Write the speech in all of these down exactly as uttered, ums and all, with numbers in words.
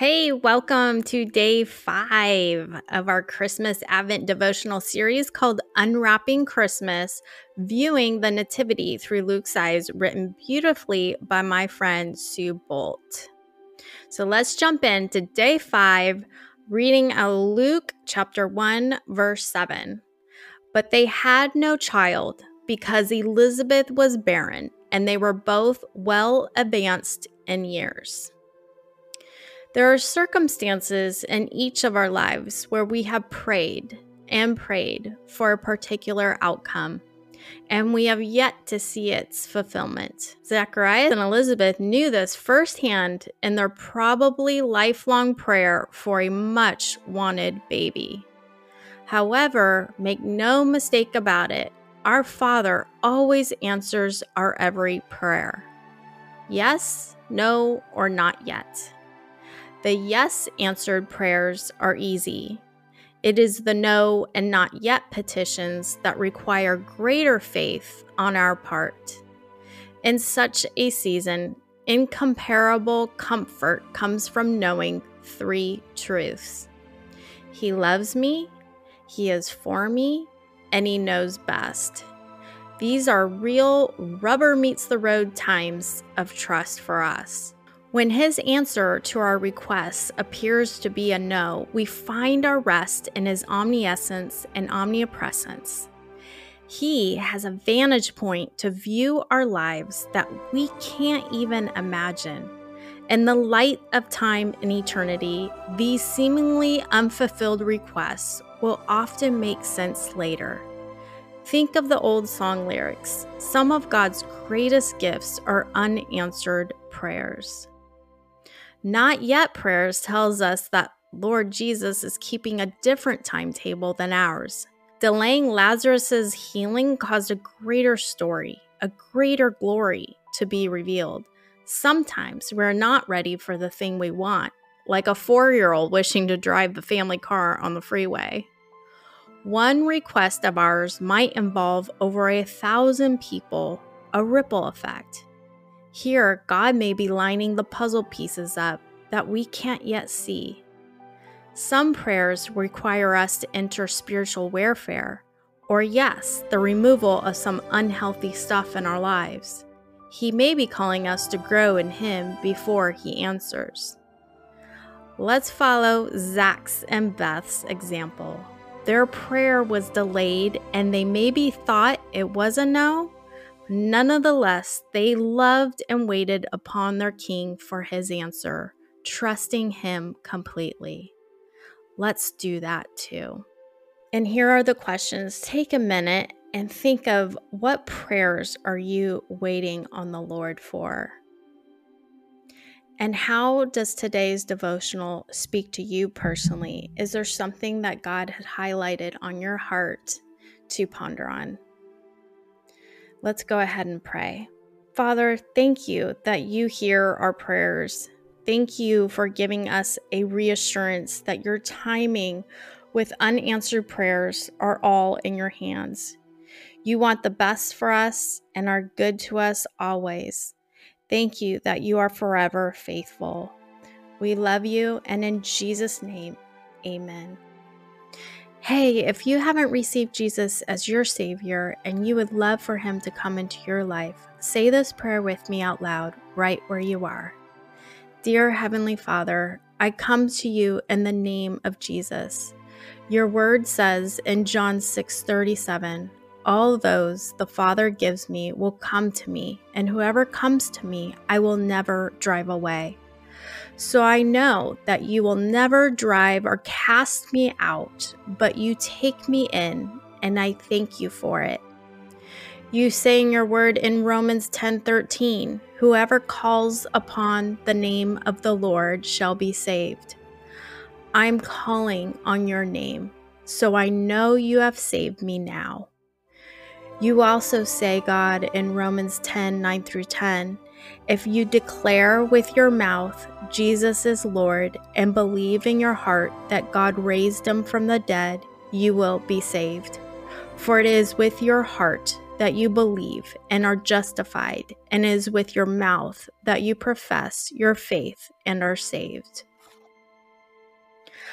Hey, welcome to day five of our Christmas Advent devotional series called Unwrapping Christmas, Viewing the Nativity through Luke's Eyes, written beautifully by my friend Sue Bolt. So let's jump into day five, reading out Luke chapter one, verse seven. But they had no child because Elizabeth was barren, and they were both well advanced in years. There are circumstances in each of our lives where we have prayed and prayed for a particular outcome, and we have yet to see its fulfillment. Zacharias and Elizabeth knew this firsthand in their probably lifelong prayer for a much wanted baby. However, make no mistake about it, our Father always answers our every prayer. Yes, no, or not yet. The yes answered prayers are easy. It is the no and not yet petitions that require greater faith on our part. In such a season, incomparable comfort comes from knowing three truths. He loves me, He is for me, and He knows best. These are real rubber meets the road times of trust for us. When His answer to our requests appears to be a no, we find our rest in His omniscience and omnipresence. He has a vantage point to view our lives that we can't even imagine. In the light of time and eternity, these seemingly unfulfilled requests will often make sense later. Think of the old song lyrics. Some of God's greatest gifts are unanswered prayers. Not yet prayers tells us that Lord Jesus is keeping a different timetable than ours. Delaying Lazarus' healing caused a greater story, a greater glory to be revealed. Sometimes we're not ready for the thing we want, like a four-year-old wishing to drive the family car on the freeway. One request of ours might involve over a thousand people, a ripple effect. Here, God may be lining the puzzle pieces up that we can't yet see. Some prayers require us to enter spiritual warfare, or yes, the removal of some unhealthy stuff in our lives. He may be calling us to grow in Him before He answers. Let's follow Zach's and Beth's example. Their prayer was delayed, and they maybe thought it was a no. Nonetheless, they loved and waited upon their King for His answer, trusting Him completely. Let's do that too. And here are the questions. Take a minute and think of what prayers are you waiting on the Lord for? And how does today's devotional speak to you personally? Is there something that God had highlighted on your heart to ponder on? Let's go ahead and pray. Father, thank you that you hear our prayers. Thank you for giving us a reassurance that your timing with unanswered prayers are all in your hands. You want the best for us and are good to us always. Thank you that you are forever faithful. We love you, and in Jesus' name, amen. Hey, if you haven't received Jesus as your Savior and you would love for Him to come into your life, say this prayer with me out loud, right where you are. Dear Heavenly Father, I come to you in the name of Jesus. Your word says in John six thirty-seven, all those the Father gives me will come to me, and whoever comes to me, I will never drive away. So I know that you will never drive or cast me out, but you take me in, and I thank you for it. You say in your word in Romans ten thirteen, whoever calls upon the name of the Lord shall be saved. I'm calling on your name, so I know you have saved me now. You also say, God, in Romans ten nine through ten, if you declare with your mouth Jesus is Lord and believe in your heart that God raised Him from the dead, you will be saved. For it is with your heart that you believe and are justified, and it is with your mouth that you profess your faith and are saved.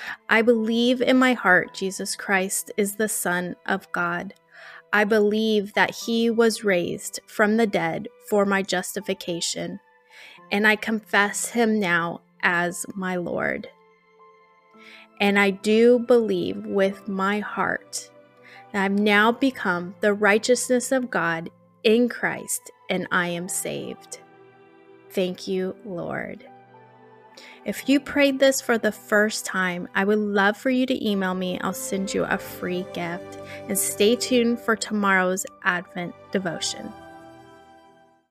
I believe in my heart Jesus Christ is the Son of God. I believe that he was raised from the dead for my justification, and I confess him now as my Lord. And I do believe with my heart that I've now become the righteousness of God in Christ, and I am saved. Thank you, Lord. If you prayed this for the first time, I would love for you to email me. I'll send you a free gift. And stay tuned for tomorrow's Advent devotion.